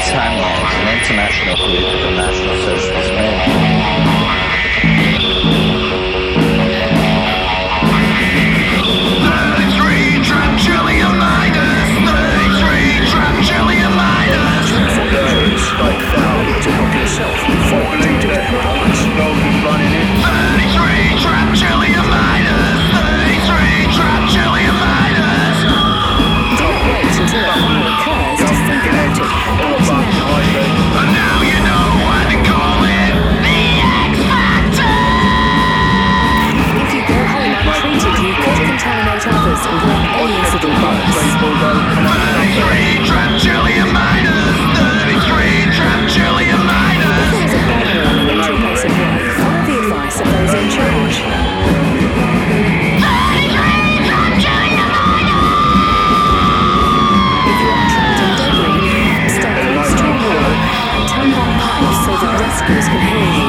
Timelines, an international political national socialist movement. 33 trillion minus, 33 trillion minus. Straight down to help yourself before you do that. 33 trillion minus, 33 trillion minus. Do not wait until a fire occurs to think about it. Act now. And now you know what to call it, the X Factor. If you go home untreated, you could contaminate others and bring any incident virus. 33 trillion minus, 33 trillion minus. If there is a bomb warning at your place of work, follow the advice of those in charge. 33 trillion minus. If you are trapped in debris, step close to a wall and turn on pipes so that rescuers can hear you.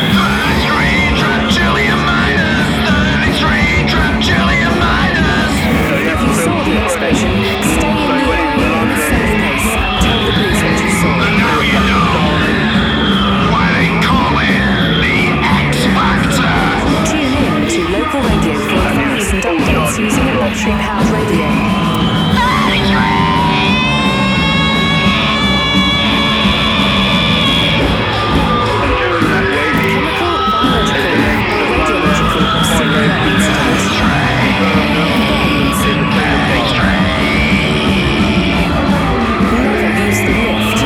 33 trillion minus, 33 trillion minus. If you saw the explosion, stay in the area in a safe place and tell the police what you saw. Now you know why they call it the X Factor. Tune in to local radio for advice and updates using a battery-powered radio. 33. Chemical, biological, radiological, or similar incidents. Never use the lift.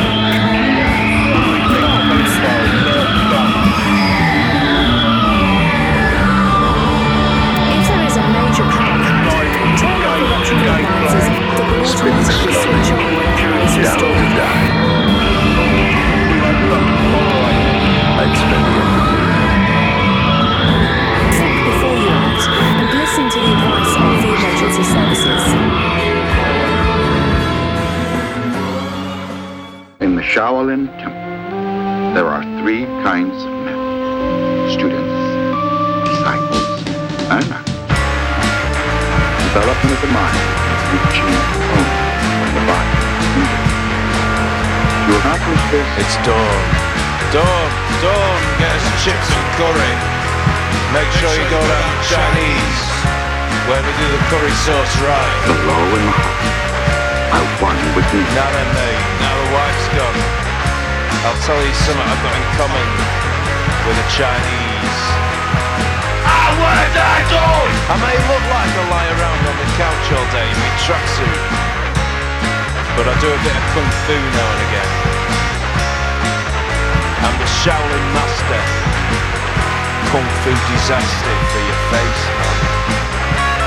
If there is a major power cut, turn off electrical appliances that will automatically switch on when power is restored. Think before you act and listen to the advice of the emergency services. In the Shaolin Temple, there are three kinds of men: students, disciples, and masters. Development of the mind is reaching only when the body is moving. To accomplish this, It's Dawn. Dawn, get us chips and curry. Make sure you go down to Chinese, where they do the curry sauce right. the low and the high are one with me. Now then, mate, now the wife's gone. I'll tell you something I've got in common with the Chinese. What have I done? I may look like I lie around on the couch all day in my tracksuit, but I do a bit of kung fu now and again. I'm the Shaolin Master. Kung fu disaster for your face, man.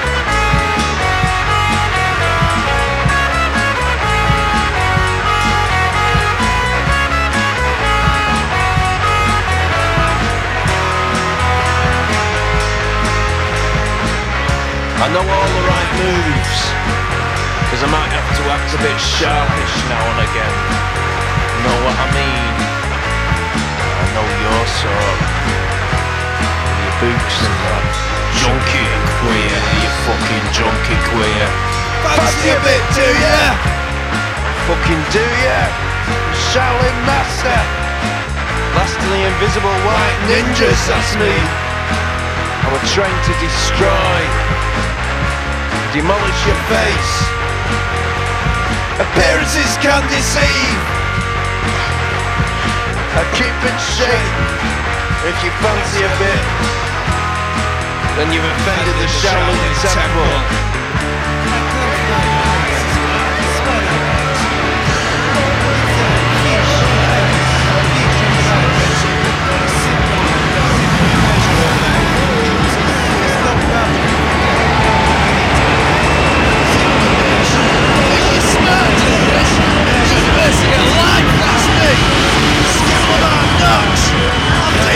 I know all the right moves, cause I might have to act a bit sharpish now and again. Know what I mean? I know your sort. Your boots and that. Junkie and queer, you fucking junkie queer. Fancy a bit, do ya? Fucking do ya? Shaolin Master. Last of the invisible white ninjas, that's me. I was trained to destroy, demolish your face. Appearances can deceive. I keep in shape. If you fancy a bit, then you've offended the Shaolin Temple.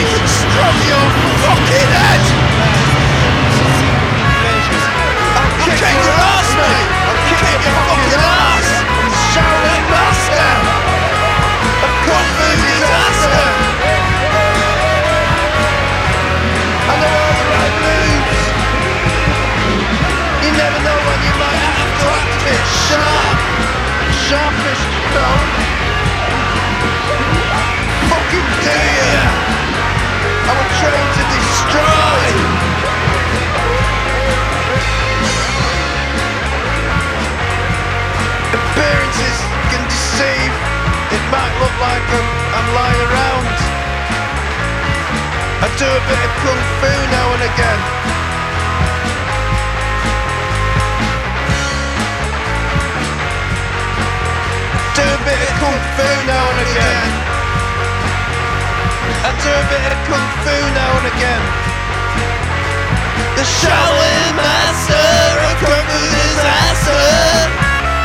From your fucking head! fucking do you? I'm trained to destroy. Appearances can deceive. It might look like I'm lying around. I do a bit of kung fu now and again. Do a bit of kung fu now and again. I do a bit of kung fu now and again. The Shaolin master of kung fu disaster.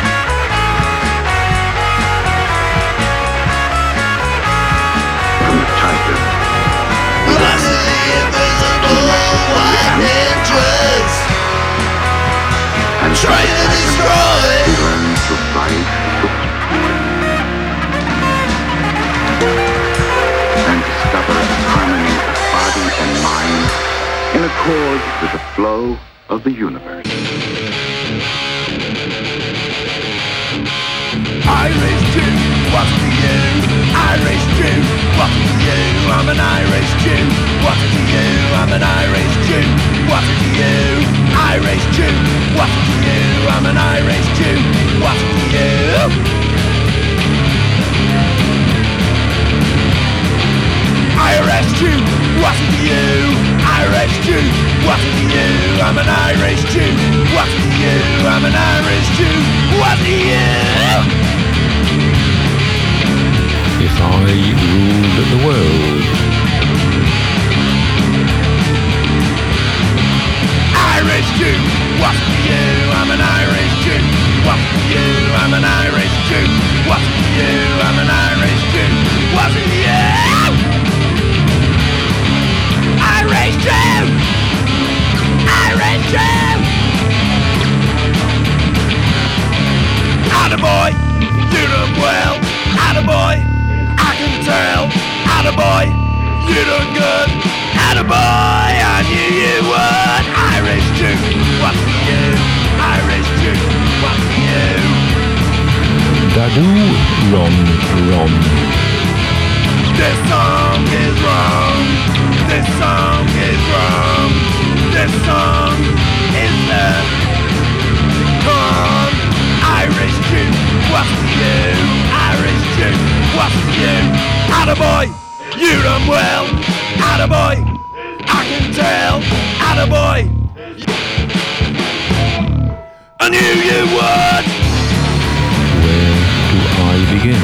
From the tiger, Blast of the invisible white ninjas. and Try to destroy. he learns to fight and discovers harmony of body and mind in accord with the flow of the universe. Irish Jew, what to you? Irish Jew, what to you? I'm an Irish Jew, what to you? I'm an Irish Jew, what to you? Irish Jew, what to you? I'm an Irish Jew, what to you? Irish Jew, what to you? Irish Jew, what to you? I'm an Irish Jew, what to you? I'm an Irish Jew, what to you? If I ruled the world. Irish Jew, what to you? I'm an Irish Jew, what to you? I'm an Irish Jew, what to you? I'm an Irish Jew, what to you? Irish Jew, Irish Jew. Attaboy, you done well. Attaboy, I can tell. Attaboy, you done good. Attaboy, I knew you would. Irish Jew, what's for you? Irish Jew, what's for you? Dadu, Ron, Ron. This song is wrong. This song is wrong. This song is the wrong. Irish Jew, what's for you? Irish Jew, what's for you? Attaboy, you done well. Attaboy, I can tell. Attaboy, I knew you would. Where do I begin?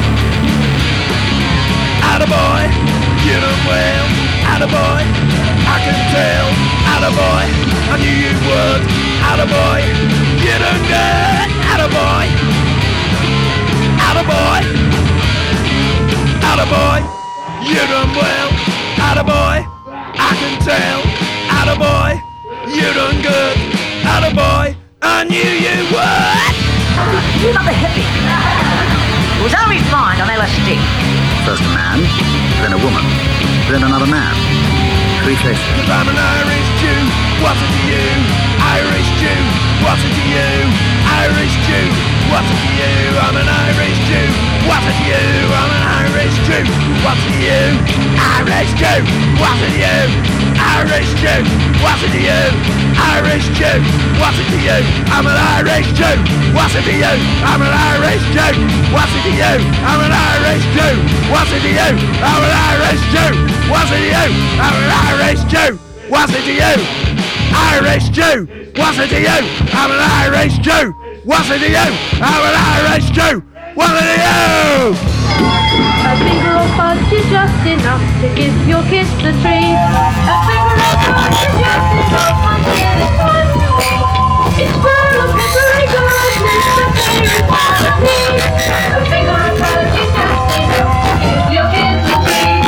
Attaboy, you done well. Attaboy, I can tell. Attaboy, I knew you would. Attaboy, you done good. Attaboy, attaboy, attaboy, you done well. Attaboy, I can tell. Attaboy, you done good. Attaboy, I knew you would. You're not the hippie. It was only fine on LSD. First a man, then a woman, then another man. 3 faces. Cause I'm an Irish Jew, what's it to you? Irish Jew, what's it to you? Irish Jew, what's it to you? I'm an Irish Jew, what's it to you? I'm an Irish Jew, what's it to you? Irish Jew, what's it to you? Irish Jew, what's it to you? Irish Jew, what's it to you? I'm an Irish Jew, what's it to you? I'm an Irish Jew, what's it to you? I'm an Irish Jew, what's it to you? I'm an Irish Jew, what's it to you? I'm an Irish Jew, what's it to you? Irish Jew, what's it to you? I'm an Irish Jew, what's it to you? I'm an Irish Jew, what's it to you? A finger of fudge is just enough to give your kiss the treat. A finger of fudge is just enough to get it time to eat. It's full of peppery goodness, the favorite part of me. A finger of fudge is just enough to give your kiss the treat.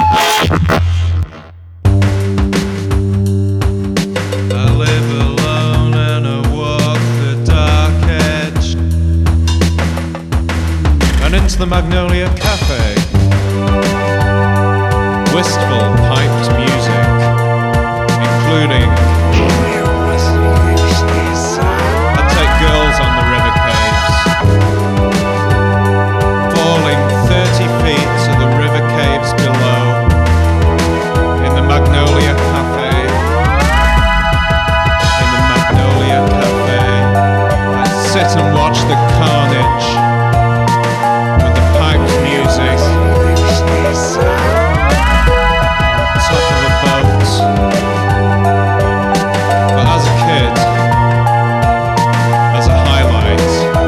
I live alone and I walk the dark edge and into the Magnolia Cafe. Wistful piped music, including I take girls on the river caves, falling 30 feet to the river caves below. sit and watch the carnage with the piped music top of a boat. But as a kid, as a highlight,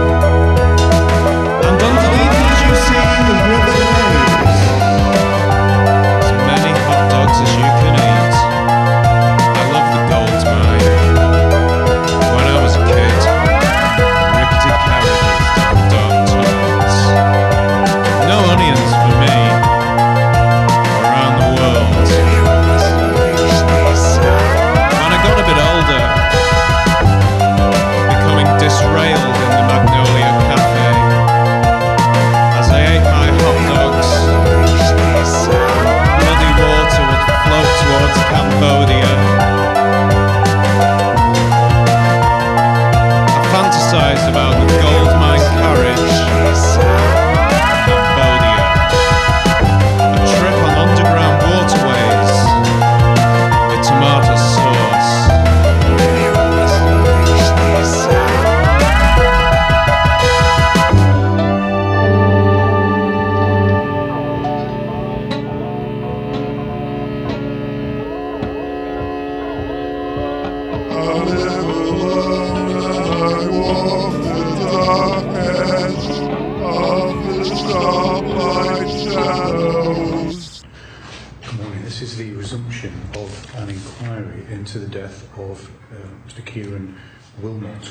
and underneath as you see the river waves, as many hot dogs as you can eat. I love the gold mine. When I was a kid, rickety carriages down dark tunnels. No onions for me. Around the world. When I got a bit older, becoming disrailed in the Magnolia Cafe, as I ate my hot dogs, bloody water would float towards Cambodia. I fantasized about the gold mine carriage, Cambodia, a trip on underground waterways with tomato sauce. Good morning. This is the resumption of an inquiry into the death of Mr. Kieran Wilmot.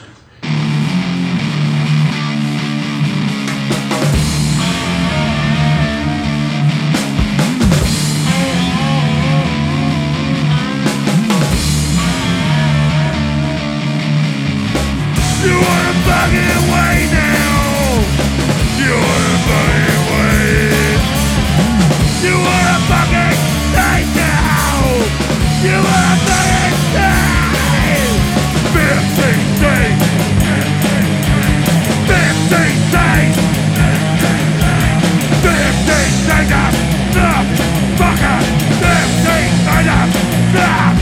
You wanna fucking wait now? You wanna fucking wait? You wanna fucking stay now? You wanna fucking stay? 15 days. 15 days. 15 days of stuff. Fucker. 15 days of stuff.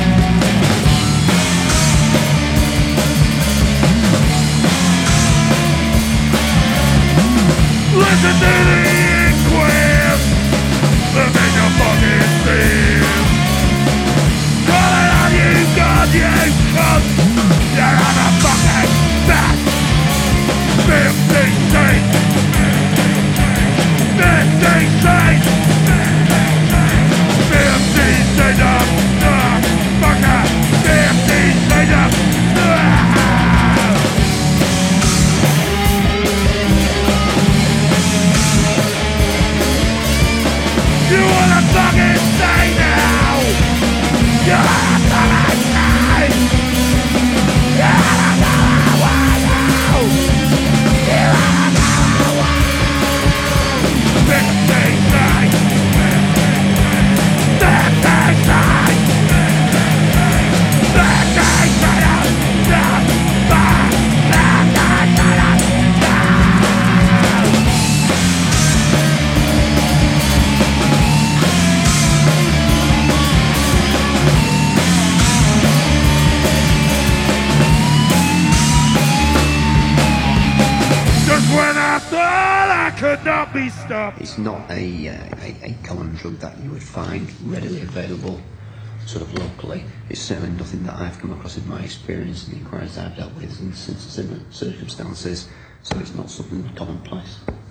Listen to the inquest. Look at your fucking teeth. Calling on you, God, you cunt. You're on a fucking back. 15 days. 15 days. 15 days of fucker. 15 days of You wanna fucking stay now? You wanna fucking stay? You wanna go away now? You wanna go away? 15 days. 15 days. 15 when I thought I could not be stopped. It's not a common drug that you would find readily available sort of locally. It's certainly nothing that I've come across in my experience in the inquiries I've dealt with in similar circumstances, so it's not something commonplace.